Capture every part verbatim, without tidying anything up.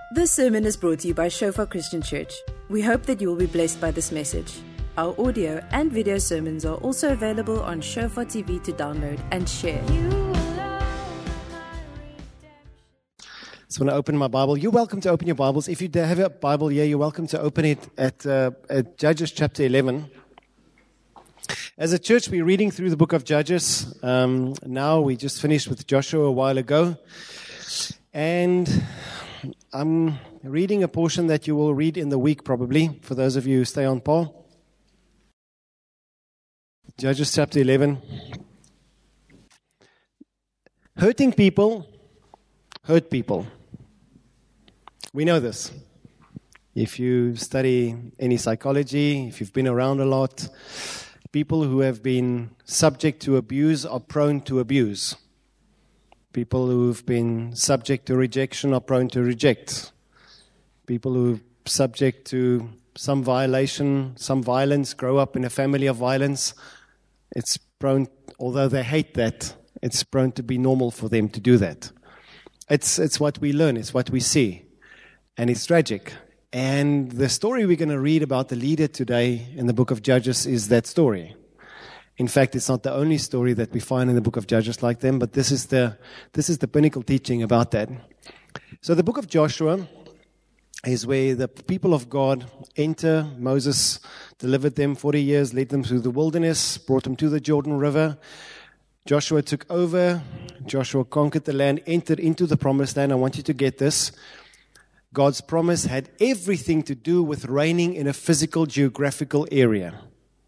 This sermon is brought to you by Shofar Christian Church. We hope that you will be blessed by this message. Our audio and video sermons are also available on Shofar T V to download and share. So when I open my Bible, you're welcome to open your Bibles. If you have a Bible here, you're welcome to open it at, uh, at Judges chapter eleven. As a church, we're reading through the book of Judges. Um, now we just finished with Joshua a while ago. And I'm reading a portion that you will read in the week probably, for those of you who stay on par. Judges chapter eleven. Hurting people hurt people. We know this. If you study any psychology, if you've been around a lot, people who have been subject to abuse are prone to abuse. People who've been subject to rejection are prone to reject. People who are subject to some violation, some violence, grow up in a family of violence, it's prone, although they hate that, it's prone to be normal for them to do that. It's it's what we learn, it's what we see, and it's tragic. And the story we're going to read about the leader today in the book of Judges is that story. In fact, it's not the only story that we find in the book of Judges like them, but this is the this is the pinnacle teaching about that. So the book of Joshua is where the people of God enter. Moses delivered them forty years, led them through the wilderness, brought them to the Jordan River. Joshua took over. Joshua conquered the land, entered into the promised land. I want you to get this. God's promise had everything to do with reigning in a physical, geographical area.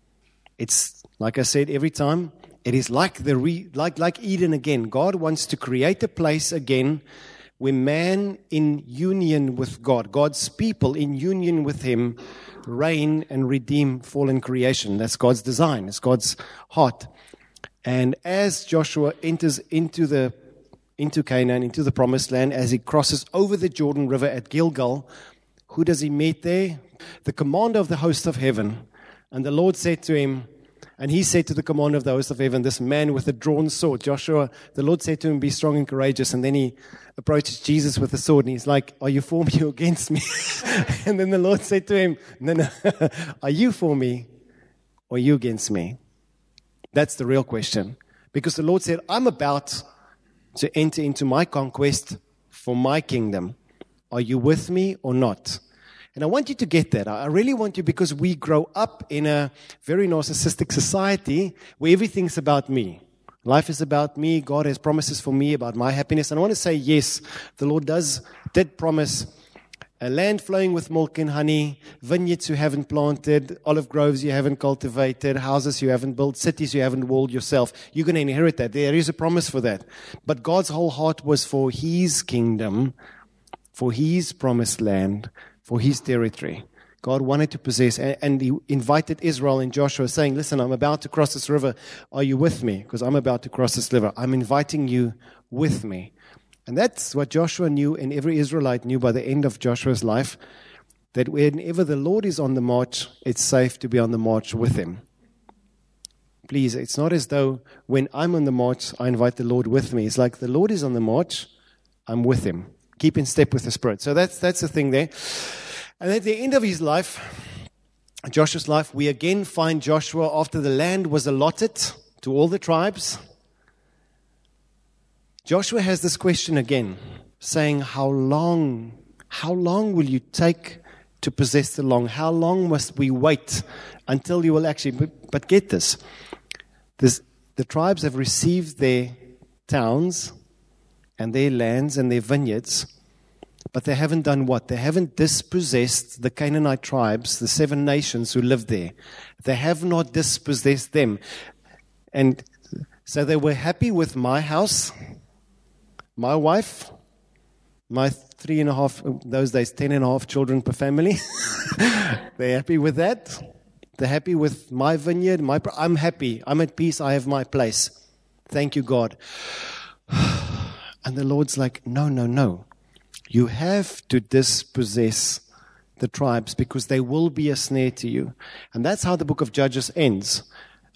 It's, like I said every time, it is like the re, like like Eden again. God wants to create a place again where man in union with God, God's people in union with Him, reign and redeem fallen creation. That's God's design. It's God's heart. And as Joshua enters into the into Canaan, into the promised land, as he crosses over the Jordan River at Gilgal, who does he meet there? The commander of the host of heaven. And the Lord said to him, and he said to the commander of the host of heaven, this man with a drawn sword, Joshua, the Lord said to him, be strong and courageous. And then he approaches Jesus with the sword, and he's like, are you for me or against me? And then the Lord said to him, no, no, are you for me or are you against me? That's the real question. Because the Lord said, I'm about to enter into my conquest for my kingdom. Are you with me or not? And I want you to get that. I really want you, because we grow up in a very narcissistic society where everything's about me. Life is about me. God has promises for me about my happiness. And I want to say, yes, the Lord does did promise a land flowing with milk and honey, vineyards you haven't planted, olive groves you haven't cultivated, houses you haven't built, cities you haven't walled yourself. You're going to inherit that. There is a promise for that. But God's whole heart was for His kingdom, for His promised land, for His territory. God wanted to possess, and He invited Israel and Joshua, saying, listen, I'm about to cross this river. Are you with me? Because I'm about to cross this river. I'm inviting you with me. And that's what Joshua knew, and every Israelite knew by the end of Joshua's life, that whenever the Lord is on the march, it's safe to be on the march with Him. Please, it's not as though when I'm on the march, I invite the Lord with me. It's like the Lord is on the march, I'm with Him. Keep in step with the Spirit. So that's that's the thing there. And at the end of his life, Joshua's life, we again find Joshua after the land was allotted to all the tribes. Joshua has this question again, saying, how long, how long will you take to possess the land? How long must we wait until you will actually, but, but get this, this, the tribes have received their towns and their lands and their vineyards, but they haven't done what? They haven't dispossessed the Canaanite tribes, the seven nations who lived there. They have not dispossessed them. And so they were happy with my house, my wife, my three and a half, those days, ten and a half children per family. They're happy with that. They're happy with my vineyard. My, I'm happy. I'm at peace. I have my place. Thank you, God. And the Lord's like, no, no, no. You have to dispossess the tribes because they will be a snare to you. And that's how the book of Judges ends.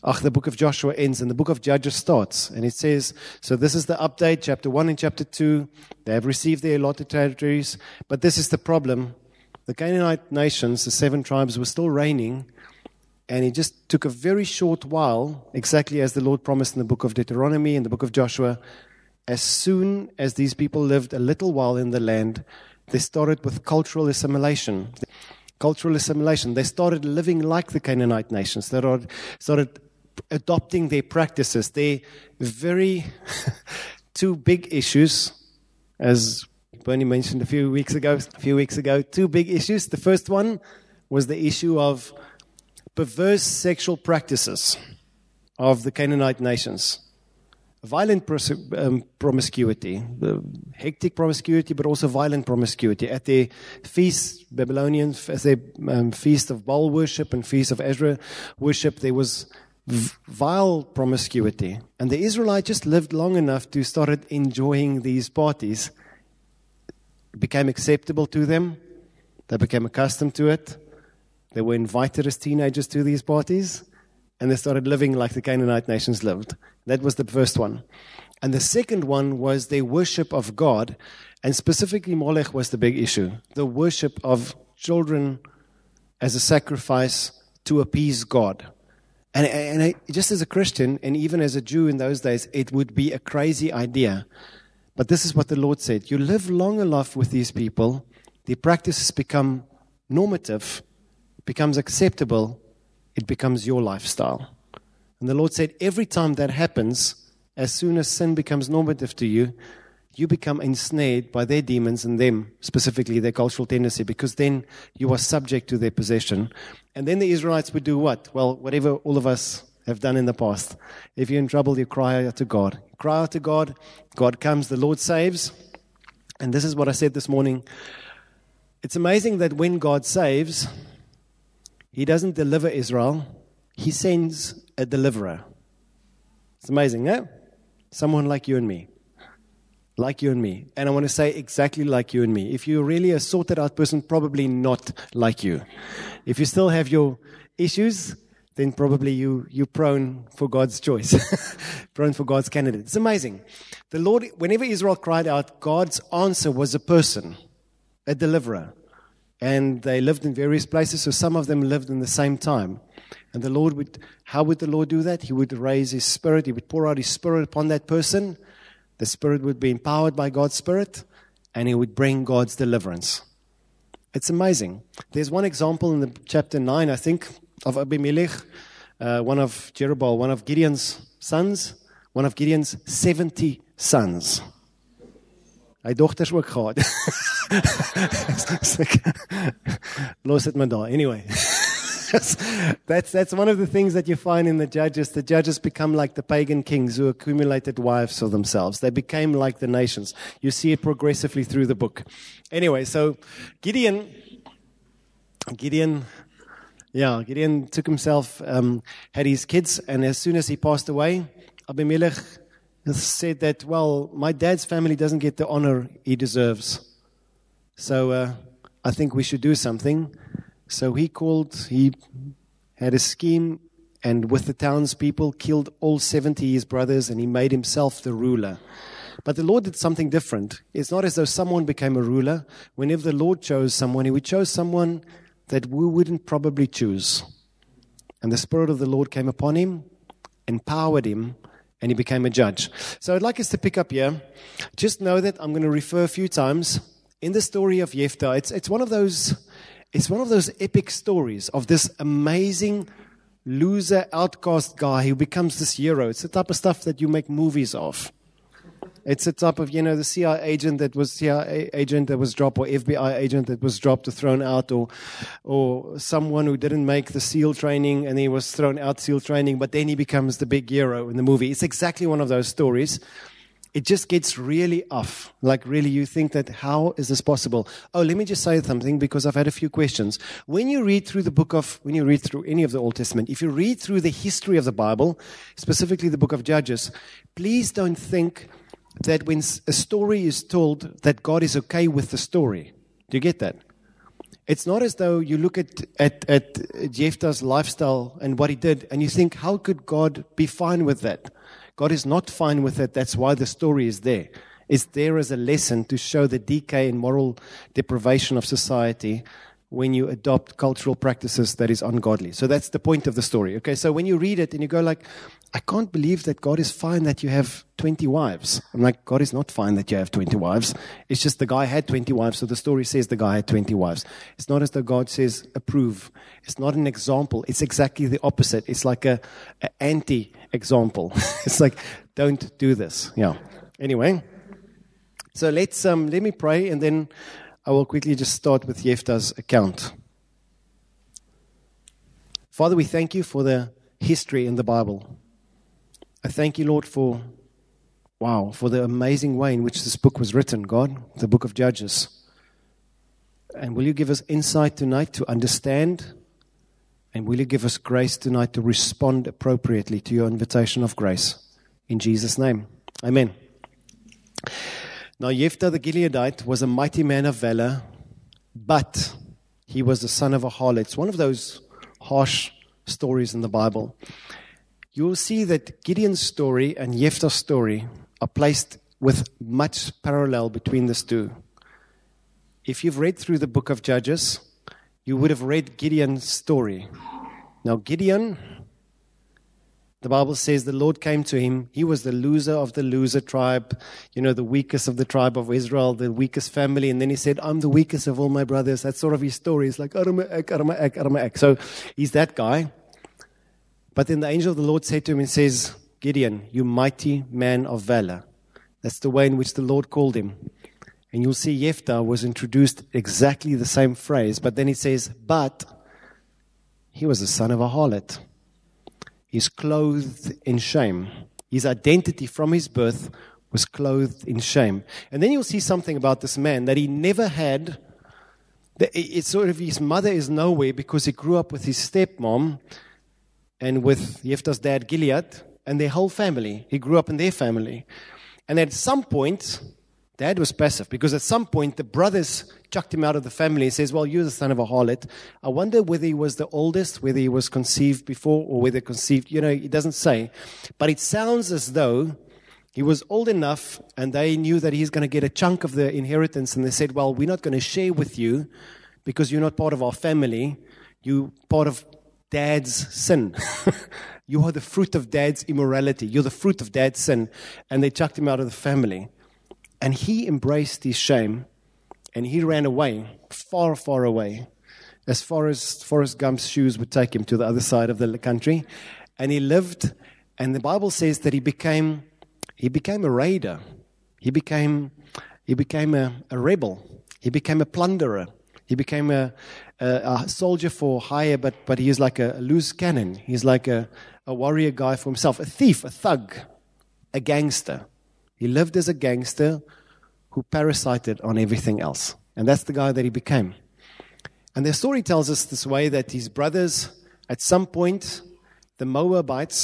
Ach, the book of Joshua ends and the book of Judges starts. And it says, so this is the update, chapter one and chapter two. They have received their allotted territories. But this is the problem. The Canaanite nations, the seven tribes, were still reigning. And it just took a very short while, exactly as the Lord promised in the book of Deuteronomy and the book of Joshua. As soon as these people lived a little while in the land, they started with cultural assimilation. Cultural assimilation. They started living like the Canaanite nations. They started adopting their practices. Their very two big issues, as Bernie mentioned a few weeks ago, a few weeks ago, two big issues. The first one was the issue of perverse sexual practices of the Canaanite nations. Violent pros- um, promiscuity, uh, hectic promiscuity, but also violent promiscuity. At their feast, Babylonian, as their um, feast of Baal worship and feast of Ezra worship, there was v- vile promiscuity. And the Israelites just lived long enough to start enjoying these parties. It became acceptable to them. They became accustomed to it. They were invited as teenagers to these parties. And they started living like the Canaanite nations lived. That was the first one. And the second one was their worship of God. And specifically Molech was the big issue. The worship of children as a sacrifice to appease God. And, and I, just as a Christian, and even as a Jew in those days, it would be a crazy idea. But this is what the Lord said. You live long enough with these people, their practices become normative, becomes acceptable, it becomes your lifestyle. And the Lord said, every time that happens, as soon as sin becomes normative to you, you become ensnared by their demons and them, specifically their cultural tendency, because then you are subject to their possession. And then the Israelites would do what? Well, whatever all of us have done in the past. If you're in trouble, you cry out to God. You cry out to God, God comes, the Lord saves. And this is what I said this morning. It's amazing that when God saves, He doesn't deliver Israel. He sends a deliverer. It's amazing, no? Someone like you and me. Like you and me. And I want to say exactly like you and me. If you're really a sorted out person, probably not like you. If you still have your issues, then probably you, you're prone for God's choice. Prone for God's candidate. It's amazing. The Lord, whenever Israel cried out, God's answer was a person, a deliverer. And they lived in various places, so some of them lived in the same time. And the Lord would, how would the Lord do that? He would raise His Spirit. He would pour out His Spirit upon that person. The Spirit would be empowered by God's Spirit, and He would bring God's deliverance. It's amazing. There's one example in the chapter nine, I think, of Abimelech, uh, one of Jerubbaal, one of Gideon's sons, one of Gideon's seventy sons. Hy dogters ook gehad. Los het maar daar. Anyway. that's that's one of the things that you find in the judges. The judges become like the pagan kings who accumulated wives for themselves. They became like the nations. You see it progressively through the book. Anyway, so Gideon, Gideon, yeah, Gideon took himself, um, had his kids, and as soon as he passed away, Abimelech said that, well, my dad's family doesn't get the honor he deserves. So uh, I think we should do something. So he called, he had a scheme, and with the townspeople, killed all seventy of his brothers, and he made himself the ruler. But the Lord did something different. It's not as though someone became a ruler. Whenever the Lord chose someone, He would choose someone that we wouldn't probably choose. And the Spirit of the Lord came upon him, empowered him, and he became a judge. So I'd like us to pick up here. Just know that I'm going to refer a few times in the story of Jephthah. It's it's one of those it's one of those epic stories of this amazing loser, outcast guy who becomes this hero. It's the type of stuff that you make movies of. It's the type of, you know, the C I A agent that was C I A agent that was dropped, or F B I agent that was dropped or thrown out, or or someone who didn't make the SEAL training and he was thrown out SEAL training, but then he becomes the big hero in the movie. It's exactly one of those stories. It just gets really off. Like, really, you think that, how is this possible? Oh, let me just say something, because I've had a few questions. When you read through the book of, when you read through any of the Old Testament, if you read through the history of the Bible, specifically the book of Judges, please don't think that when a story is told that God is okay with the story. Do you get that? It's not as though you look at, at, at Jephthah's lifestyle and what he did, and you think, how could God be fine with that? God is not fine with it. That's why the story is there. It's there as a lesson to show the decay and moral deprivation of society when you adopt cultural practices that is ungodly. So that's the point of the story. Okay, so when you read it and you go like, I can't believe that God is fine that you have twenty wives. I'm like, God is not fine that you have twenty wives. It's just the guy had twenty wives, so the story says the guy had twenty wives. It's not as though God says approve. It's not an example. It's exactly the opposite. It's like a, a anti-example. It's like, don't do this. Yeah. Anyway, so let's um, let me pray, and then I will quickly just start with Jephthah's account. Father, we thank you for the history in the Bible. I thank you, Lord, for, wow, for the amazing way in which this book was written, God, the book of Judges. And will you give us insight tonight to understand, and will you give us grace tonight to respond appropriately to your invitation of grace? In Jesus' name, amen. Now, Jephthah the Gileadite was a mighty man of valor, but he was the son of a harlot. It's one of those harsh stories in the Bible. You will see that Gideon's story and Jephthah's story are placed with much parallel between the two. If you've read through the book of Judges, you would have read Gideon's story. Now, Gideon, the Bible says the Lord came to him. He was the loser of the loser tribe, you know, the weakest of the tribe of Israel, the weakest family. And then he said, I'm the weakest of all my brothers. That's sort of his story. It's like, Aramaak, Aramaak, Aramaak. So he's that guy. But then the angel of the Lord said to him and says, Gideon, you mighty man of valor. That's the way in which the Lord called him. And you'll see Jephthah was introduced exactly the same phrase. But then he says, but he was the son of a harlot. He's clothed in shame. His identity from his birth was clothed in shame. And then you'll see something about this man that he never had. It's sort of his mother is nowhere because he grew up with his stepmom and with Jephthah's dad Gilead and their whole family. He grew up in their family. And at some point, Dad was passive because at some point the brothers chucked him out of the family and says, well, you're the son of a harlot. I wonder whether he was the oldest, whether he was conceived before or whether conceived, you know, it doesn't say. But it sounds as though he was old enough and they knew that he's going to get a chunk of the inheritance. And they said, well, we're not going to share with you because you're not part of our family. You're part of Dad's sin. You are the fruit of Dad's immorality. You're the fruit of Dad's sin. And they chucked him out of the family. And he embraced his shame, and he ran away, far, far away, as far as Forrest Gump's shoes would take him to the other side of the country. And he lived, and the Bible says that he became, he became a raider. He became, he became a, a rebel. He became a plunderer. He became a, a, a soldier for hire, but, but he is like a, a loose cannon. He's like a, a warrior guy for himself, a thief, a thug, a gangster. He lived as a gangster who parasited on everything else. And that's the guy that he became. And the story tells us this way that his brothers, at some point, the Moabites,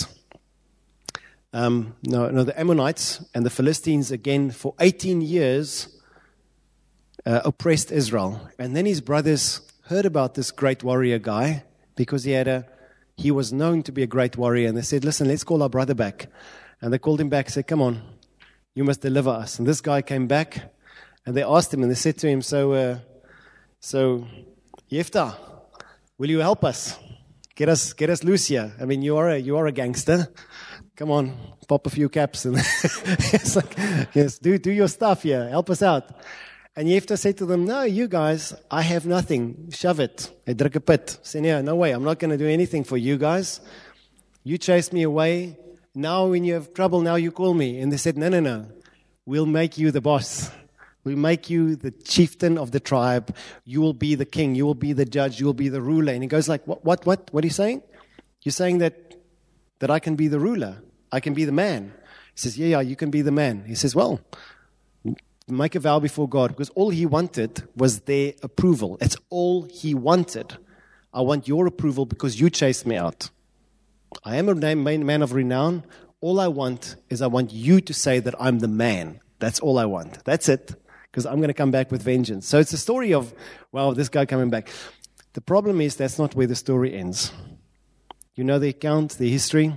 um, no, no, the Ammonites and the Philistines, again, for eighteen years, uh, oppressed Israel. And then his brothers heard about this great warrior guy because he had a, he was known to be a great warrior. And they said, listen, let's call our brother back. And they called him back and said, come on. You must deliver us. And this guy came back, and they asked him, and they said to him, so, uh, so, Jephthah, will you help us? Get us, get us loose here. I mean, you are a, you are a gangster. Come on, pop a few caps. And it's like, yes, do, do your stuff here. Help us out. And Jephthah said to them, no, you guys, I have nothing. Shove it. I druk a pit. Say, no, no way. I'm not going to do anything for you guys. You chased me away. Now when you have trouble, now you call me. And they said, no, no, no. We'll make you the boss. We'll make you the chieftain of the tribe. You will be the king. You will be the judge. You will be the ruler. And he goes like, what, what, what? What are you saying? You're saying that, that I can be the ruler. I can be the man. He says, yeah, yeah, you can be the man. He says, well, make a vow before God. Because all he wanted was their approval. It's all he wanted. I want your approval because you chased me out. I am a man of renown. All I want is I want you to say that I'm the man. That's all I want. That's it. because I'm going to come back with vengeance. So it's a story of, well, this guy coming back. The problem is that's not where the story ends. You know the account, the history.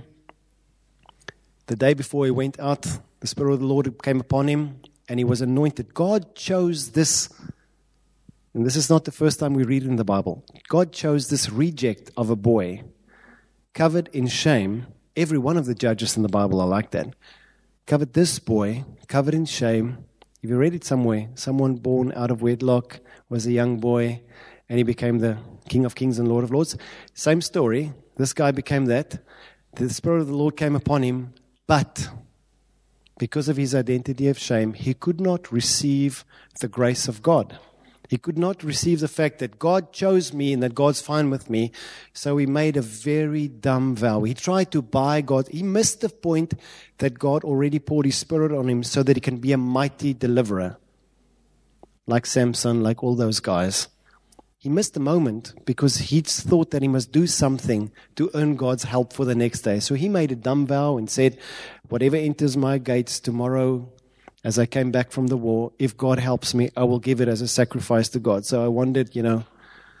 The day before he went out, the Spirit of the Lord came upon him, and he was anointed. God chose this, and this is not the first time we read it in the Bible. God chose this reject of a boy, covered in shame. Every one of the judges in the Bible are like that. Covered this boy, covered in shame. If you read it somewhere, someone born out of wedlock was a young boy, and he became the King of Kings and Lord of Lords. Same story. This guy became that. The Spirit of the Lord came upon him, but because of his identity of shame, he could not receive the grace of God. He could not receive the fact that God chose me and that God's fine with me. So he made a very dumb vow. He tried to buy God. He missed the point that God already poured his Spirit on him so that he can be a mighty deliverer. Like Samson, like all those guys. He missed the moment because he thought that he must do something to earn God's help for the next day. So he made a dumb vow and said, whatever enters my gates tomorrow as I came back from the war, if God helps me, I will give it as a sacrifice to God. So I wondered, you know,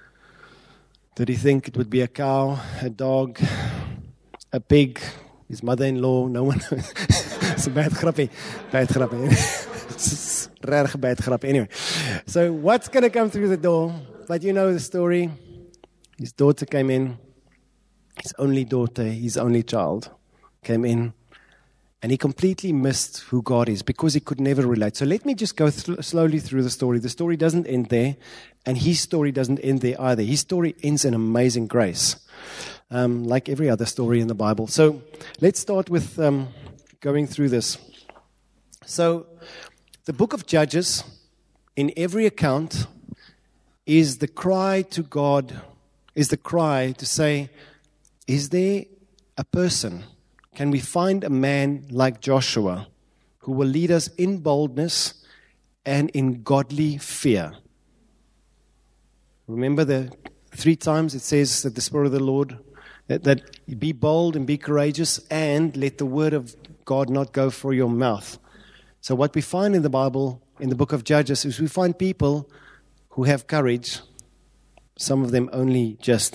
did he think it would be a cow, a dog, a pig, his mother-in-law? No one knows. It's a bad grappie. Bad grappie. It's a rare bad grappie. Anyway, so what's going to come through the door? But you know the story. His daughter came in. His only daughter, his only child, came in. And he completely missed who God is because he could never relate. So let me just go th- slowly through the story. The story doesn't end there. And his story doesn't end there either. His story ends in amazing grace. Um, like every other story in the Bible. So let's start with um, going through this. So the book of Judges, in every account, is the cry to God, is the cry to say, is there a person? Can we find a man like Joshua who will lead us in boldness and in godly fear? Remember the three times it says that the Spirit of the Lord, that, that be bold and be courageous and let the word of God not go from your mouth. So what we find in the Bible, in the book of Judges, is we find people who have courage, some of them only just.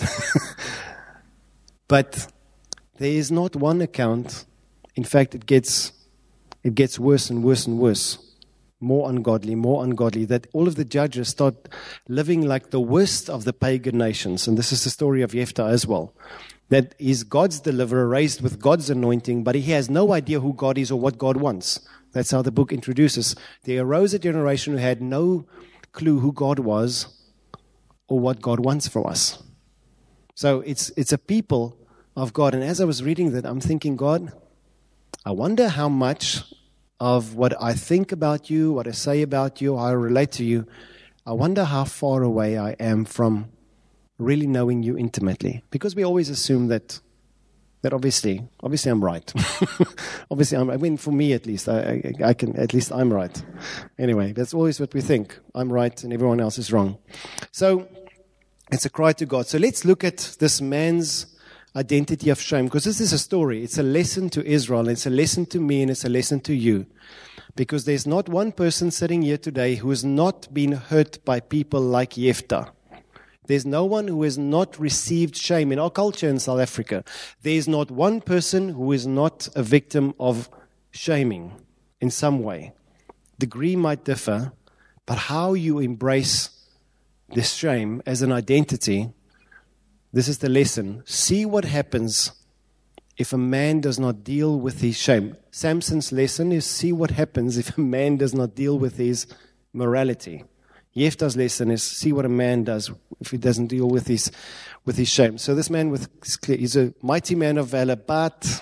But there is not one account. In fact, it gets it gets worse and worse and worse. More ungodly, more ungodly, that all of the judges start living like the worst of the pagan nations. And this is the story of Jephthah as well. That is God's deliverer, raised with God's anointing, but he has no idea who God is or what God wants. That's how the book introduces. There arose a generation who had no clue who God was or what God wants from us. So it's it's a people of God. And as I was reading that, I'm thinking, God, I wonder how much of what I think about you, what I say about you, how I relate to you, I wonder how far away I am from really knowing you intimately. Because we always assume that that obviously, obviously I'm right. obviously, I'm, I mean, for me at least, I, I, I can, at least I'm right. Anyway, that's always what we think. I'm right and everyone else is wrong. So it's a cry to God. So let's look at this man's identity of shame, because this is a story. It's a lesson to Israel, it's a lesson to me, and it's a lesson to you. Because there's not one person sitting here today who has not been hurt by people like Jephthah. There's no one who has not received shame in our culture in South Africa. There's not one person who is not a victim of shaming in some way. Degree might differ, but how you embrace this shame as an identity, this is the lesson. See what happens if a man does not deal with his shame. Samson's lesson is see what happens if a man does not deal with his morality. Jephthah's lesson is see what a man does if he doesn't deal with his with his shame. So this man with he's a mighty man of valor, but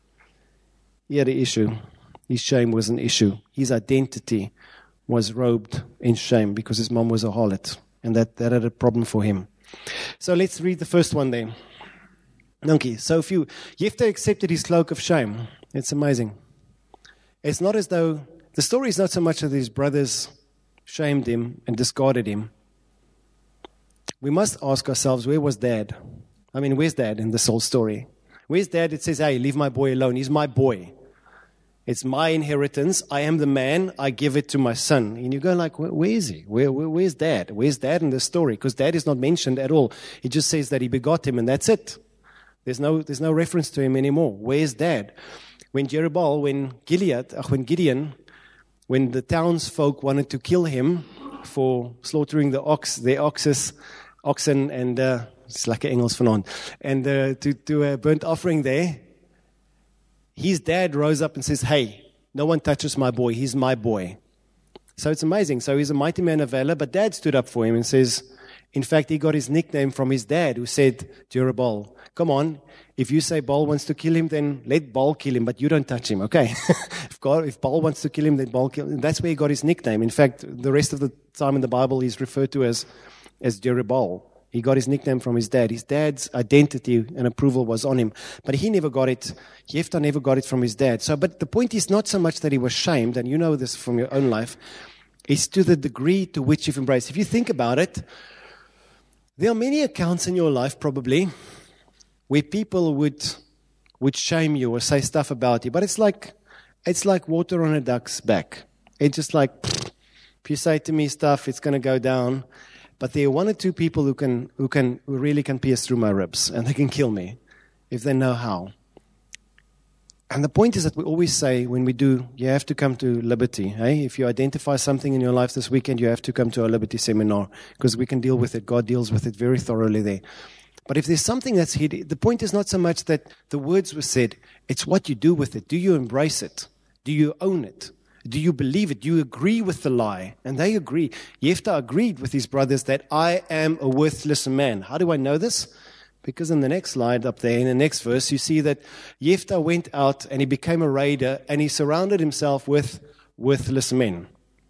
he had an issue. His shame was an issue. His identity was robed in shame because his mom was a harlot, and that, that had a problem for him. So let's read the first one then. Donkey. So if you Jephthah accepted his cloak of shame. It's amazing. It's not as though the story is not so much that his brothers shamed him and discarded him. We must ask ourselves, where was Dad? I mean, where's Dad in this whole story? Where's Dad? It says, hey, leave my boy alone. He's my boy. It's my inheritance. I am the man. I give it to my son. And you go like, where, where is he? Where, where, where's dad? Where's dad in this story? Because dad is not mentioned at all. It just says that he begot him and that's it. There's no, there's no reference to him anymore. Where's dad? When Jerubbaal, when Gilead, uh, when Gideon, when the townsfolk wanted to kill him for slaughtering the ox, their oxes, oxen and, uh, it's like an Engels vanaand, and uh, to, to a burnt offering there, his dad rose up and says, hey, no one touches my boy. He's my boy. So it's amazing. So he's a mighty man of valor, but dad stood up for him and says, in fact, he got his nickname from his dad who said, Jerubbaal, come on, if you say Baal wants to kill him, then let Baal kill him, but you don't touch him, okay? if, God, if Baal wants to kill him, then Baal kill him. That's where he got his nickname. In fact, the rest of the time in the Bible, he's referred to as, as Jerubbaal. He got his nickname from his dad. His dad's identity and approval was on him. But he never got it. Jephthah never got it from his dad. So, but the point is not so much that he was shamed, and you know this from your own life, it's to the degree to which you've embraced. If you think about it, there are many accounts in your life probably where people would would shame you or say stuff about you. But it's like it's like water on a duck's back. It's just like, if you say to me stuff, it's going to go down. But there are one or two people who can, who can, who really can pierce through my ribs, and they can kill me if they know how. And the point is that we always say when we do, you have to come to Liberty. Hey? If you identify something in your life this weekend, you have to come to our Liberty seminar because we can deal with it. God deals with it very thoroughly there. But if there's something that's hidden, the point is not so much that the words were said, it's what you do with it. Do you embrace it? Do you own it? Do you believe it? Do you agree with the lie? And they agree. Jephthah agreed with his brothers that I am a worthless man. How do I know this? Because in the next slide up there, in the next verse, you see that Jephthah went out and he became a raider and he surrounded himself with worthless men.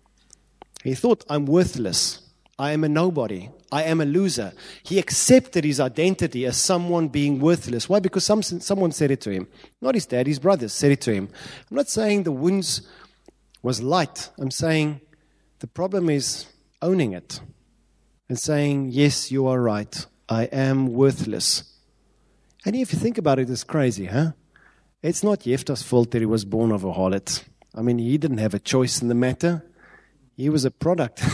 He thought, I'm worthless. I am a nobody. I am a loser. He accepted his identity as someone being worthless. Why? Because some, someone said it to him. Not his dad, his brothers said it to him. I'm not saying the wounds was light. I'm saying the problem is owning it and saying, yes, you are right. I am worthless. And if you think about it, it's crazy, huh? It's not Jephthah's fault that he was born of a harlot. I mean, he didn't have a choice in the matter. He was a product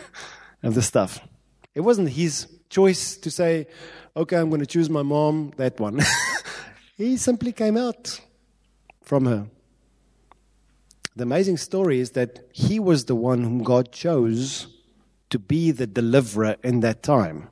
of the stuff. It wasn't his choice to say, okay, I'm going to choose my mom, that one. He simply came out from her. The amazing story is that he was the one whom God chose to be the deliverer in that time.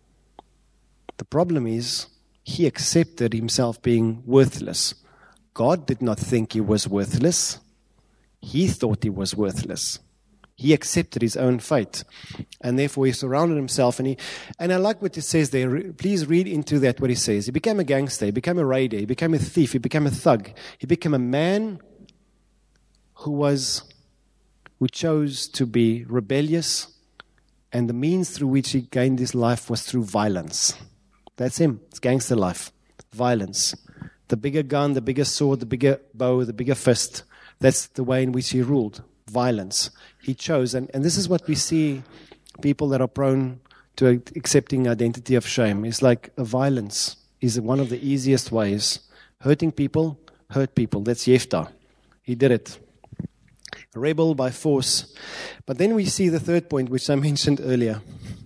The problem is he accepted himself being worthless. God did not think he was worthless. He thought he was worthless. He accepted his own fate. And therefore he surrounded himself. And he, and I like what it says there. Please read into that what he says. He became a gangster. He became a raider. He became a thief. He became a thug. He became a man who was, who chose to be rebellious, and the means through which he gained his life was through violence. That's him. It's gangster life. Violence. The bigger gun, the bigger sword, the bigger bow, the bigger fist. That's the way in which he ruled. Violence. He chose, and, and this is what we see people that are prone to accepting identity of shame. It's like a violence is one of the easiest ways. Hurting people, hurt people. That's Jephthah. He did it. Rebel by force. But then we see the third point, which I mentioned earlier.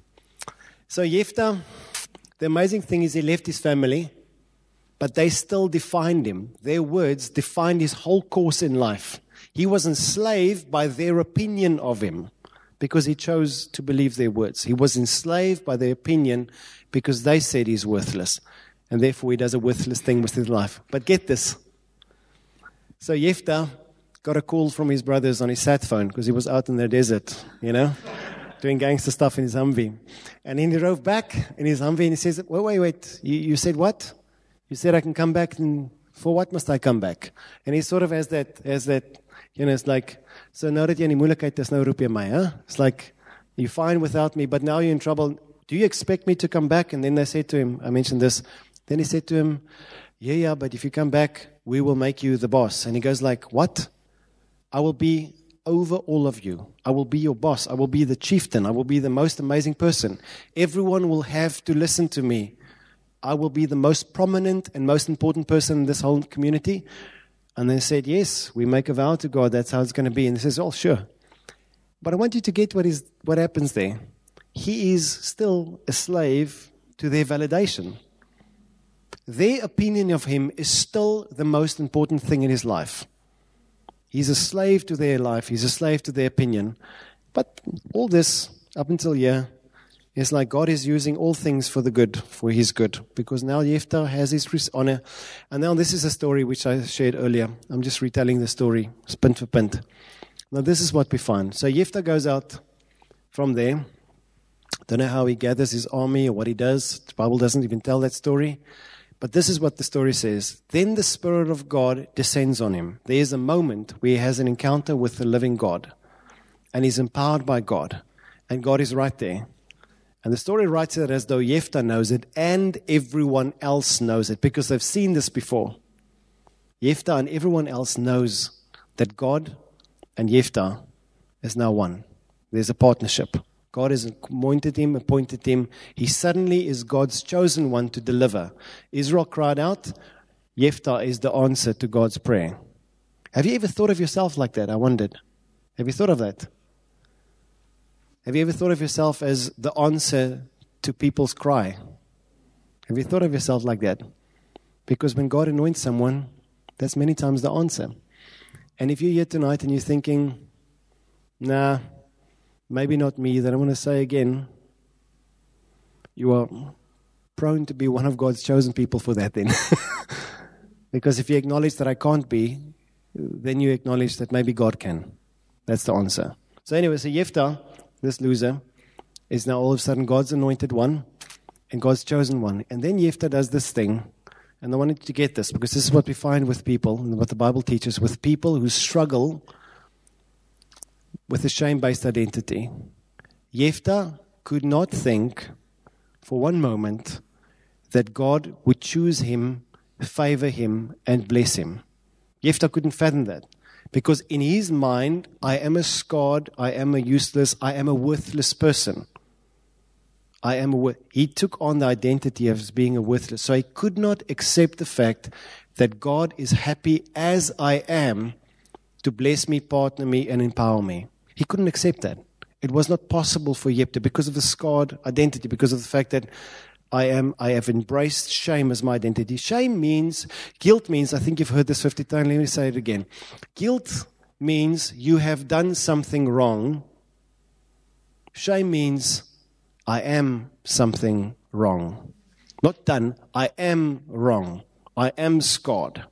So Jephthah, the amazing thing is he left his family, but they still defined him. Their words defined his whole course in life. He was enslaved by their opinion of him because he chose to believe their words. He was enslaved by their opinion because they said he's worthless, and therefore he does a worthless thing with his life. But get this. So Jephthah got a call from his brothers on his sat phone because he was out in the desert, you know, doing gangster stuff in his Humvee. And then he drove back in his Humvee and he says, wait, wait, wait, you, you said what? You said I can come back, and for what must I come back? And he sort of has that, has that, you know, it's like, so now that you're in die moeilikheid is, nou roep jy my, huh? It's like, you're fine without me, but now you're in trouble. Do you expect me to come back? And then they said to him, I mentioned this, then he said to him, yeah, yeah, but if you come back, we will make you the boss. And he goes like, what? I will be over all of you. I will be your boss. I will be the chieftain. I will be the most amazing person. Everyone will have to listen to me. I will be the most prominent and most important person in this whole community. And they said, yes, we make a vow to God, that's how it's going to be. And he says, oh, sure. But I want you to get what is what happens there. He is still a slave to their validation. Their opinion of him is still the most important thing in his life. He's a slave to their life. He's a slave to their opinion. But all this, up until here, is like God is using all things for the good, for his good. Because now Jephthah has his honor. And now this is a story which I shared earlier. I'm just retelling the story, pint for pint. Now this is what we find. So Jephthah goes out from there. Don't know how he gathers his army or what he does. The Bible doesn't even tell that story. But this is what the story says. Then the Spirit of God descends on him. There is a moment where he has an encounter with the living God. And he's empowered by God. And God is right there. And the story writes it as though Jephthah knows it and everyone else knows it. Because they've seen this before. Jephthah and everyone else knows that God and Jephthah is now one. There's a partnership. God has anointed him, appointed him. He suddenly is God's chosen one to deliver. Israel cried out. Jephthah is the answer to God's prayer. Have you ever thought of yourself like that? I wondered. Have you thought of that? Have you ever thought of yourself as the answer to people's cry? Have you thought of yourself like that? Because when God anoints someone, that's many times the answer. And if you're here tonight and you're thinking, nah, maybe not me, then I want to say again, you are prone to be one of God's chosen people for that then. Because if you acknowledge that I can't be, then you acknowledge that maybe God can. That's the answer. So anyway, so Jephthah, this loser, is now all of a sudden God's anointed one and God's chosen one. And then Jephthah does this thing. And I wanted you to get this because this is what we find with people and what the Bible teaches with people who struggle with a shame-based identity. Jephthah could not think for one moment that God would choose him, favor him, and bless him. Jephthah couldn't fathom that. Because in his mind, I am a scarred, I am a useless, I am a worthless person. I am a, he took on the identity of being a worthless. So he could not accept the fact that God is happy as I am to bless me, partner me, and empower me. He couldn't accept that. It was not possible for Jephthah because of the scarred identity, because of the fact that I am, I have embraced shame as my identity. Shame means, guilt means, I think you've heard this fifty times, let me say it again. Guilt means you have done something wrong. Shame means I am something wrong. Not done, I am wrong. I am scarred.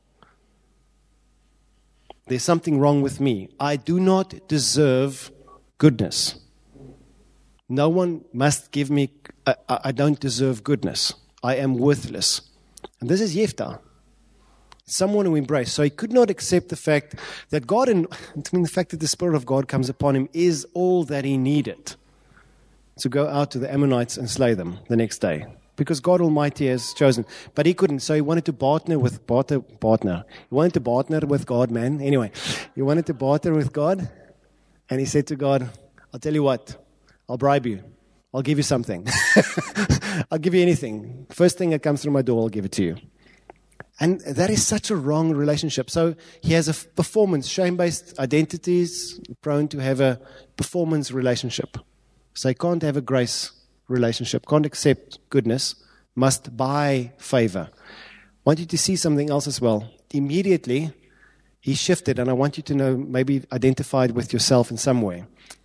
There's something wrong with me. I do not deserve goodness. No one must give me, I, I don't deserve goodness. I am worthless. And this is Jephthah. Someone who embraced. So he could not accept the fact that God, and I mean the fact that the Spirit of God comes upon him is all that he needed to go out to the Ammonites and slay them the next day. Because God Almighty has chosen. But he couldn't. So he wanted to partner with, partner, partner. He wanted to partner with God, man. Anyway, he wanted to partner with God. And he said to God, I'll tell you what. I'll bribe you. I'll give you something. I'll give you anything. First thing that comes through my door, I'll give it to you. And that is such a wrong relationship. So he has a performance, shame-based identities, prone to have a performance relationship. So he can't have a grace relationship, can't accept goodness, must buy favor. I want you to see something else as well. Immediately, he shifted, and I want you to know, maybe identified with yourself in some way.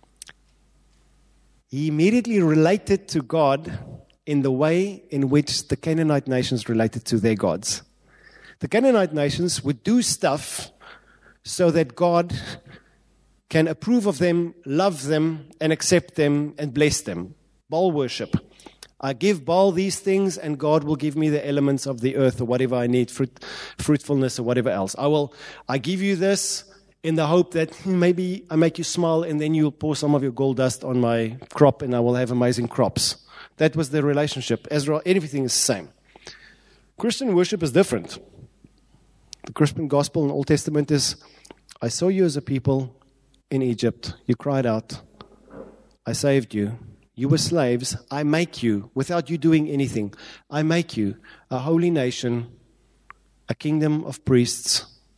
He immediately related to God in the way in which the Canaanite nations related to their gods. The Canaanite nations would do stuff so that God can approve of them, love them, and accept them, and bless them. Baal worship. I give Baal these things, and God will give me the elements of the earth or whatever I need, fruit, fruitfulness or whatever else. I will. I give you this in the hope that maybe I make you smile, and then you'll pour some of your gold dust on my crop, and I will have amazing crops. That was the relationship. Ezra, everything is the same. Christian worship is different. The Christian gospel in the Old Testament is, I saw you as a people in Egypt. You cried out. I saved you. You were slaves. I make you, without you doing anything, I make you a holy nation, a kingdom of priests,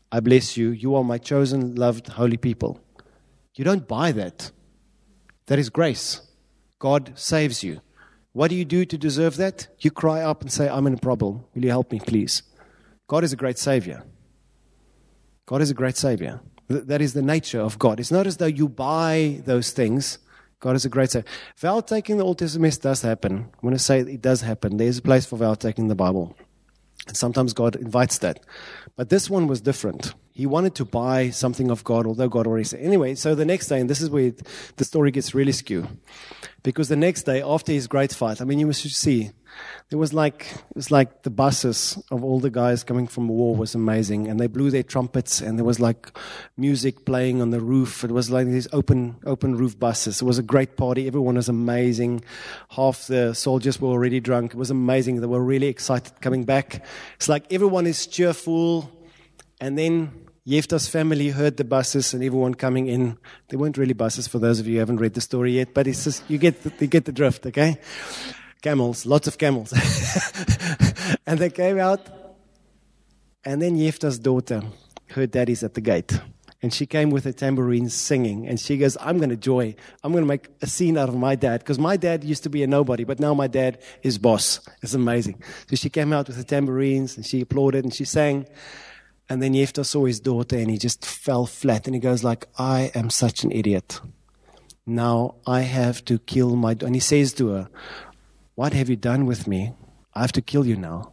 I bless you. You are my chosen, loved, holy people. You don't buy that. That is grace. God saves you. What do you do to deserve that? You cry up and say, I'm in a problem. Will you help me, please? God is a great Savior. God is a great Savior. Th- that is the nature of God. It's not as though you buy those things. God is a great Savior. Vow taking in the Old Testament does happen. I want to say it does happen. There's a place for vow taking in the Bible. And sometimes God invites that. But this one was different. He wanted to buy something of God, although God already said. Anyway, so the next day, and this is where it, the story gets really skew. Because the next day, after his great fight, I mean, you must see, there was like, it was like the buses of all the guys coming from war was amazing. And they blew their trumpets, and there was like music playing on the roof. It was like these open, open roof buses. It was a great party. Everyone was amazing. Half the soldiers were already drunk. It was amazing. They were really excited coming back. It's like everyone is cheerful. And then Jephthah's family heard the buses and everyone coming in. They weren't really buses for those of you who haven't read the story yet, but it's just, you get the, you get the drift, okay? Camels, lots of camels. And they came out, and then Jephthah's daughter, her daddy's at the gate. And she came with a tambourine singing, and she goes, I'm going to joy. I'm going to make a scene out of my dad, because my dad used to be a nobody, but now my dad is boss. It's amazing. So she came out with the tambourines, and she applauded, and she sang. And then Jephthah saw his daughter, and he just fell flat. And he goes like, I am such an idiot. Now I have to kill my daughter. And he says to her, what have you done with me? I have to kill you now.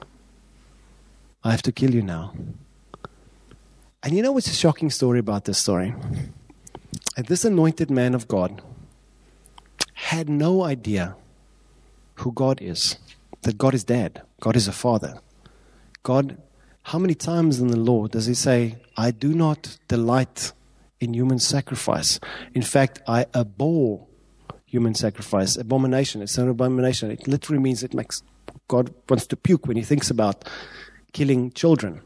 I have to kill you now. And you know what's a shocking story about this story? And this anointed man of God had no idea who God is. That God is dad. God is a father. God... How many times in the law does he say, I do not delight in human sacrifice. In fact, I abhor human sacrifice. Abomination. It's an abomination. It literally means it makes God wants to puke when he thinks about killing children.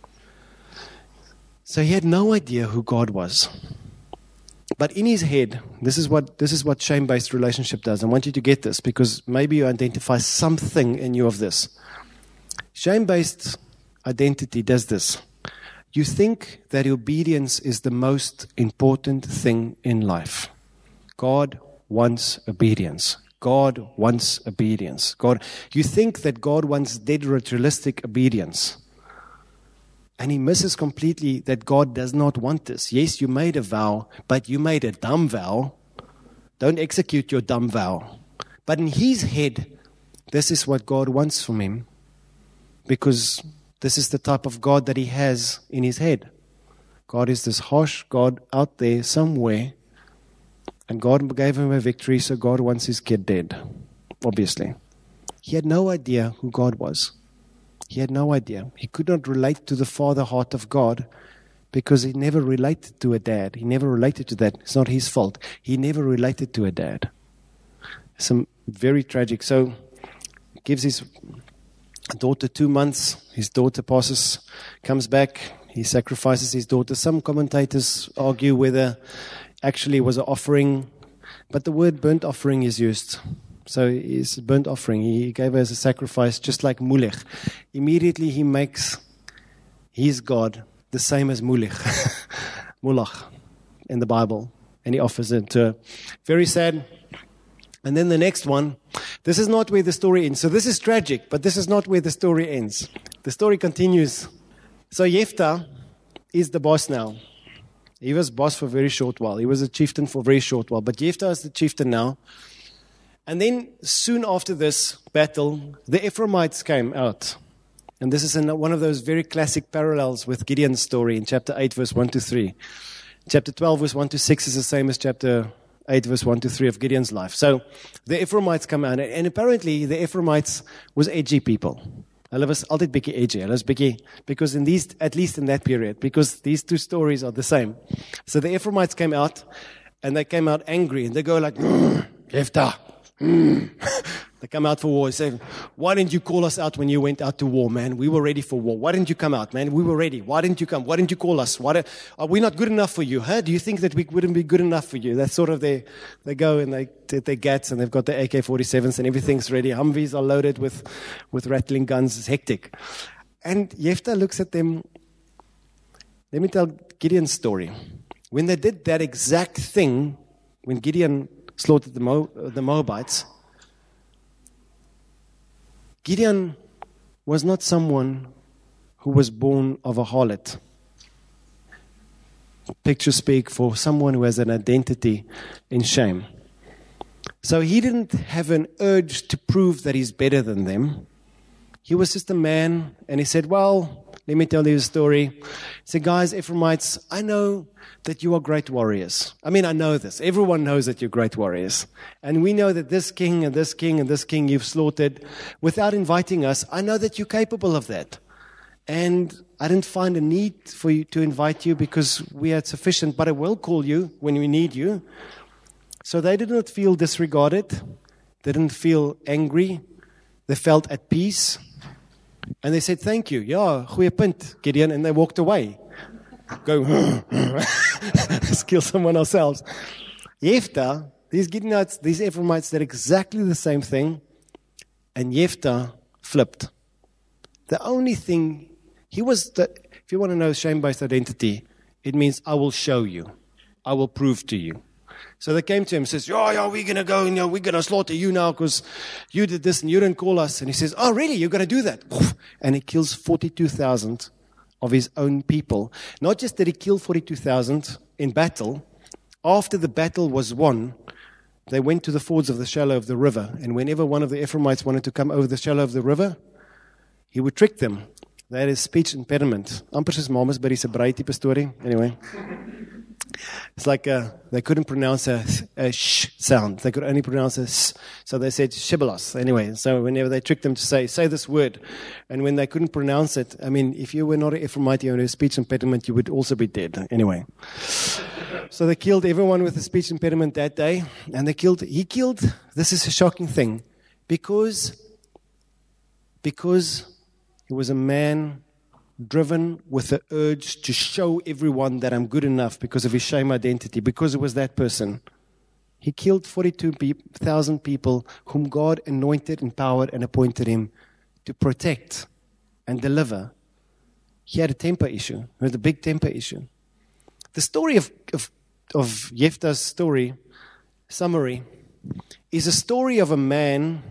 So he had no idea who God was. But in his head, this is what this is what shame-based relationship does. I want you to get this because maybe you identify something in you of this. Shame-based identity does this. You think that obedience is the most important thing in life. God wants obedience. God wants obedience. God, you think that God wants dead ritualistic obedience. And he misses completely that God does not want this. Yes, you made a vow, but you made a dumb vow. Don't execute your dumb vow. But in his head, this is what God wants from him. Because this is the type of God that he has in his head. God is this harsh God out there somewhere. And God gave him a victory, so God wants his kid dead. Obviously. He had no idea who God was. He had no idea. He could not relate to the father heart of God because he never related to a dad. He never related to that. It's not his fault. He never related to a dad. Some very tragic. So he gives his daughter two months. His daughter passes, comes back. He sacrifices his daughter. Some commentators argue whether actually it was an offering, but the word burnt offering is used. So it's a burnt offering. He gave her as a sacrifice, just like Mulech. Immediately he makes his God the same as Mulech, Mulach in the Bible, and he offers it to her. Very sad. And then the next one, this is not where the story ends. So this is tragic, but this is not where the story ends. The story continues. So Jephthah is the boss now. He was boss for a very short while. He was a chieftain for a very short while. But Jephthah is the chieftain now. And then soon after this battle, the Ephraimites came out. And this is one of those very classic parallels with Gideon's story in chapter eight, verse one to three. Chapter twelve, verse one to six is the same as chapter eight, verse one to three of Gideon's life. So the Ephraimites come out. And apparently the Ephraimites was edgy people. Hulle was altyd bietjie edgy. Hulle was bietjie, because in these, at least in that period, because these two stories are the same. So the Ephraimites came out, and they came out angry, and they go like, Jephthah. Mm. They come out for war. They say, why didn't you call us out when you went out to war, man? We were ready for war. Why didn't you come out, man? We were ready. Why didn't you come? Why didn't you call us? Why are we not good enough for you? Huh? Do you think that we wouldn't be good enough for you? That's sort of their, they go and they take their gats and they've got the A K forty-sevens and everything's ready. Humvees are loaded with, with rattling guns. It's hectic. And Jephthah looks at them Let me tell Gideon's story. When they did that exact thing, when Gideon slaughtered the, Mo, the Moabites, Gideon was not someone who was born of a harlot. Picture speak for someone who has an identity in shame. So he didn't have an urge to prove that he's better than them. He was just a man, and he said, well, let me tell you a story. He said, guys, Ephraimites, I know that you are great warriors. I mean, I know this. Everyone knows that you're great warriors. And we know that this king and this king and this king you've slaughtered without inviting us. I know that you're capable of that. And I didn't find a need for you to invite you because we had sufficient, but I will call you when we need you. So they did not feel disregarded. They didn't feel angry. They felt at peace. And they said, thank you. Ja, goeie punt, Gideon. And they walked away. Go, let's kill someone ourselves. Jephthah, these Gideonites, these Ephraimites did exactly the same thing. And Jephthah flipped. The only thing, he was, the, if you want to know shame-based identity, it means I will show you. I will prove to you. So they came to him and says, yeah, yeah, we're going to go, and you know, we're going to slaughter you now because you did this and you didn't call us. And he says, oh, really? You're going to do that? And he kills forty-two thousand of his own people. Not just did he kill forty-two thousand in battle. After the battle was won, they went to the fords of the shallow of the river. And whenever one of the Ephraimites wanted to come over the shallow of the river, he would trick them. They had a speech impediment. Amper soos mamas by die Sabrei tipe story. Anyway. It's like uh, they couldn't pronounce a, a sh sound. They could only pronounce a s. So they said shibalos. Anyway, so whenever they tricked them to say, say this word. And when they couldn't pronounce it, I mean, if you were not an Ephraimite or a speech impediment, you would also be dead. Anyway. So they killed everyone with a speech impediment that day. And they killed, he killed, this is a shocking thing, because, because he was a man driven with the urge to show everyone that I'm good enough because of his shame identity, because it was that person. He killed forty-two thousand people whom God anointed, empowered, and appointed him to protect and deliver. He had a temper issue. He had a big temper issue. The story of, of, of Jephthah's story, summary, is a story of a man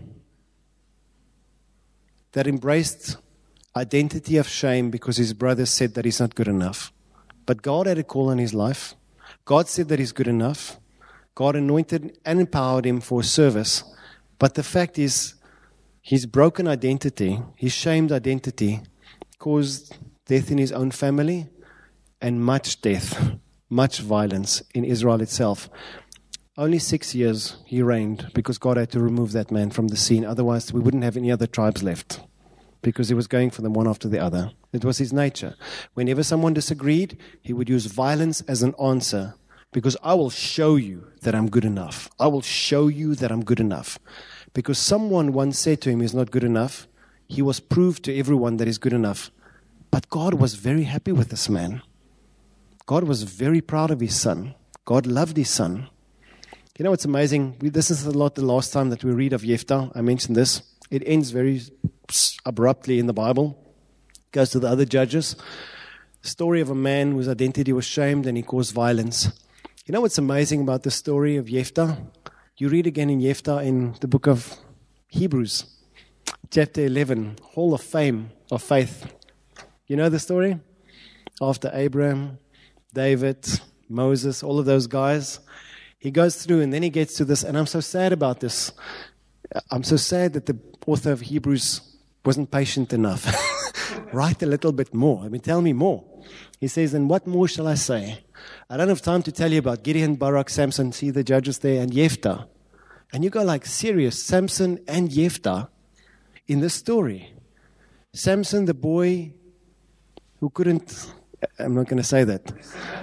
that embraced identity of shame because his brother said that he's not good enough. But God had a call on his life. God said that he's good enough. God anointed and empowered him for service. But the fact is, his broken identity, his shamed identity, caused death in his own family and much death, much violence in Israel itself. Only six years he reigned because God had to remove that man from the scene. Otherwise, we wouldn't have any other tribes left, because he was going for them one after the other. It was his nature. Whenever someone disagreed, he would use violence as an answer, because I will show you that I'm good enough. I will show you that I'm good enough. Because someone once said to him he's not good enough, he was proved to everyone that he's good enough. But God was very happy with this man. God was very proud of his son. God loved his son. You know what's amazing? We, this is a lot the last time that we read of Jephthah. I mentioned this. It ends very abruptly in the Bible. Goes to the other judges. Story of a man whose identity was shamed and he caused violence. You know what's amazing about the story of Jephthah? You read again in Jephthah in the book of Hebrews, chapter eleven, Hall of Fame of Faith. You know the story? After Abraham, David, Moses, all of those guys, he goes through and then he gets to this, and I'm so sad about this. I'm so sad that the author of Hebrews wasn't patient enough. Write a little bit more. I mean, tell me more. He says, and what more shall I say? I don't have time to tell you about Gideon, Barak, Samson, see the judges there, and Jephthah. And you go like, serious, Samson and Jephthah in this story. Samson, the boy who couldn't, I'm not going to say that.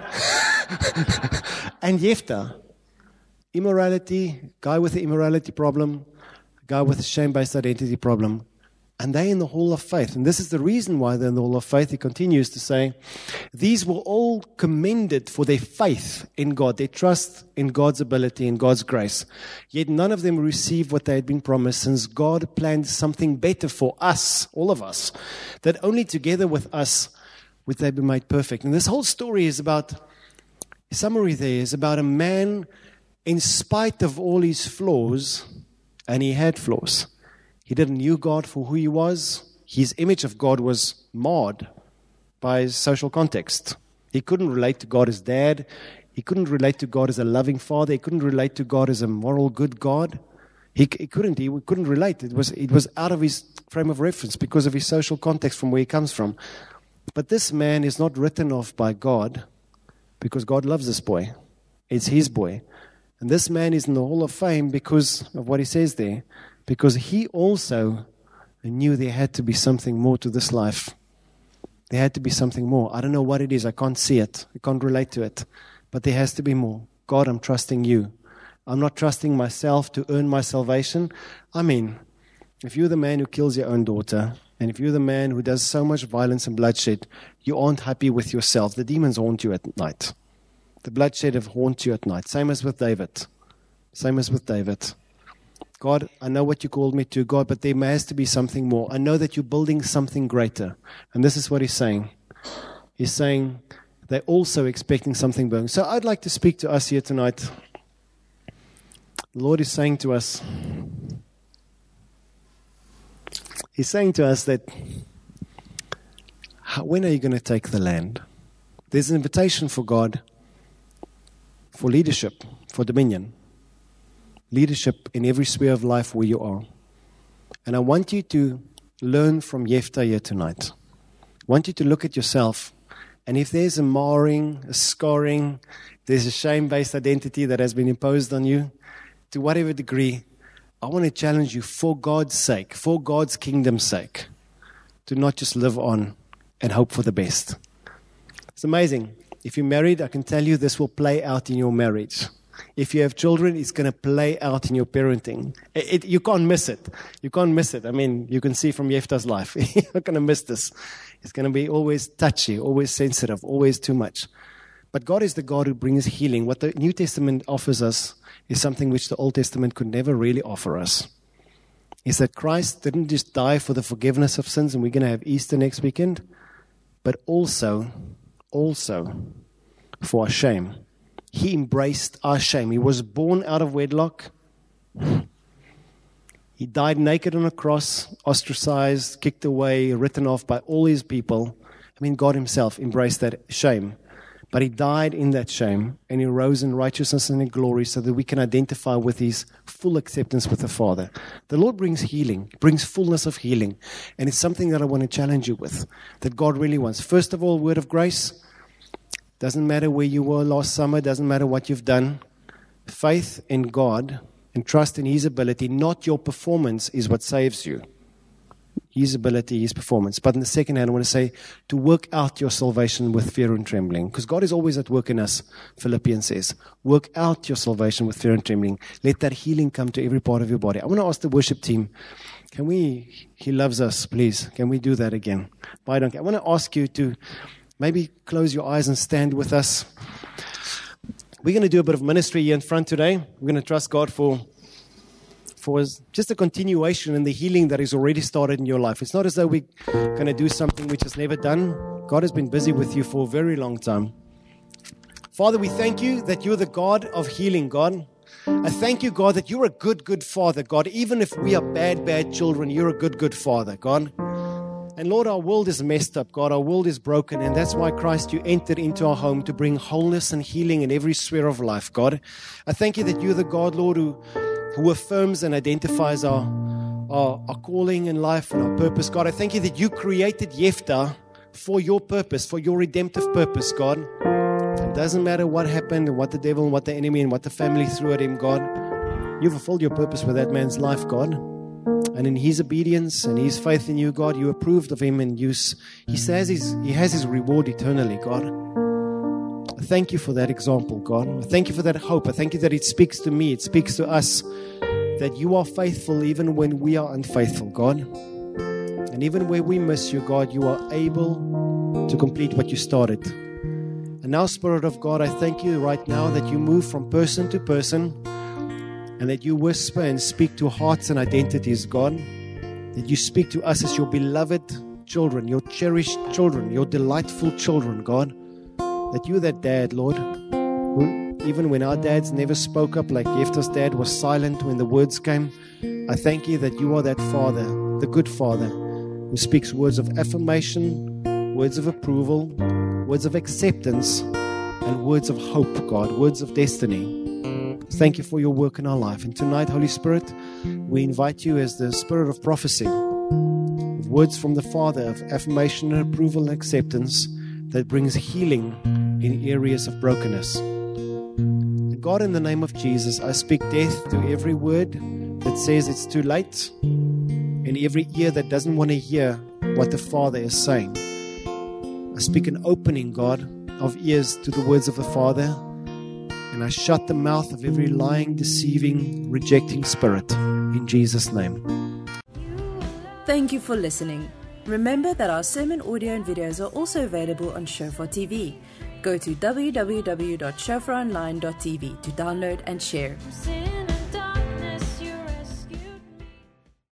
And Jephthah, immorality, guy with the immorality problem, guy with a shame-based identity problem, and they in the hall of faith. And this is the reason why they're in the hall of faith. He continues to say, these were all commended for their faith in God, their trust in God's ability and God's grace. Yet none of them received what they had been promised, since God planned something better for us, all of us, that only together with us would they be made perfect. And this whole story is about, summary there is about a man, in spite of all his flaws, and he had flaws. He didn't know God for who he was. His image of God was marred by his social context. He couldn't relate to God as dad. He couldn't relate to God as a loving father. He couldn't relate to God as a moral, good God. He, he couldn't. He couldn't relate. It was, it was out of his frame of reference because of his social context from where he comes from. But this man is not written off by God because God loves this boy. It's his boy. And this man is in the Hall of Fame because of what he says there. Because he also knew there had to be something more to this life. There had to be something more. I don't know what it is. I can't see it. I can't relate to it. But there has to be more. God, I'm trusting you. I'm not trusting myself to earn my salvation. I mean, if you're the man who kills your own daughter, and if you're the man who does so much violence and bloodshed, you aren't happy with yourself. The demons haunt you at night. The bloodshed have haunted you at night. Same as with David. Same as with David. God, I know what you called me to, God, but there has to be something more. I know that you're building something greater. And this is what he's saying. He's saying they're also expecting something big. So I'd like to speak to us here tonight. The Lord is saying to us, He's saying to us that, how, when are you going to take the land? There's an invitation for God for leadership, for dominion. Leadership in every sphere of life where you are. And I want you to learn from Jephthah here tonight. I want you to look at yourself. And if there's a marring, a scarring, there's a shame-based identity that has been imposed on you, to whatever degree, I want to challenge you for God's sake, for God's kingdom's sake, to not just live on and hope for the best. It's amazing. If you're married, I can tell you this will play out in your marriage. If you have children, it's going to play out in your parenting. It, it, you can't miss it. You can't miss it. I mean, you can see from Jephthah's life. You're not going to miss this. It's going to be always touchy, always sensitive, always too much. But God is the God who brings healing. What the New Testament offers us is something which the Old Testament could never really offer us. Is that Christ didn't just die for the forgiveness of sins, and we're going to have Easter next weekend, but also, also for our shame. He embraced our shame. He was born out of wedlock. He died naked on a cross, ostracized, kicked away, written off by all his people. I mean, God himself embraced that shame. But he died in that shame, and he rose in righteousness and in glory so that we can identify with his full acceptance with the Father. The Lord brings healing, brings fullness of healing. And it's something that I want to challenge you with, that God really wants. First of all, word of grace. Doesn't matter where you were last summer, doesn't matter what you've done. Faith in God and trust in his ability, not your performance, is what saves you. His ability, his performance. But in the second hand, I want to say to work out your salvation with fear and trembling. Because God is always at work in us, Philippians says. Work out your salvation with fear and trembling. Let that healing come to every part of your body. I want to ask the worship team, can we, he loves us, please. Can we do that again? I don't care. I want to ask you to maybe close your eyes and stand with us. We're going to do a bit of ministry here in front today. We're going to trust God for, for just a continuation in the healing that is already started in your life. It's not as though we're going to do something which is never done. God has been busy with you for a very long time. Father, we thank you that you're the God of healing, God. I thank you, God, that you're a good, good Father, God. Even if we are bad, bad children, you're a good, good Father, God. And Lord, our world is messed up, God. Our world is broken. And that's why, Christ, you entered into our home to bring wholeness and healing in every sphere of life, God. I thank you that you're the God, Lord, who, who affirms and identifies our, our, our calling in life and our purpose, God. I thank you that you created Jephthah for your purpose, for your redemptive purpose, God. It doesn't matter what happened and what the devil and what the enemy and what the family threw at him, God. You fulfilled your purpose with that man's life, God. And in his obedience and his faith in you, God, you approved of him and you, he says his, he has his reward eternally, God. I thank you for that example, God. I thank you for that hope. I thank you that it speaks to me, it speaks to us, that you are faithful even when we are unfaithful, God. And even where we miss you, God, you are able to complete what you started. And now, Spirit of God, I thank you right now that you move from person to person, and that you whisper and speak to hearts and identities, God. That you speak to us as your beloved children, your cherished children, your delightful children, God. That you're that dad, Lord, who even when our dads never spoke up, like Jephthah's dad was silent when the words came, I thank you that you are that father, the good father, who speaks words of affirmation, words of approval, words of acceptance, and words of hope, God, words of destiny. Thank you for your work in our life. And tonight, Holy Spirit, we invite you as the spirit of prophecy, words from the Father of affirmation and approval and acceptance that brings healing in areas of brokenness. God, in the name of Jesus, I speak death to every word that says it's too late, and every ear that doesn't want to hear what the Father is saying. I speak an opening, God, of ears to the words of the Father, and I shut the mouth of every lying, deceiving, rejecting spirit in Jesus' name. Thank you for listening. Remember that our sermon audio and videos are also available on Shofar T V. Go to w w w dot shofar online dot t v to download and share.